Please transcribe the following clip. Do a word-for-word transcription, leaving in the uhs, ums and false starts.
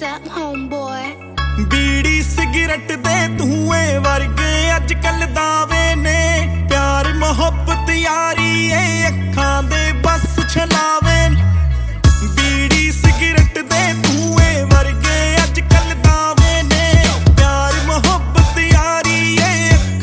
up, homeboy? बीड़ी cigarette दे धुएं वर्गे अजकल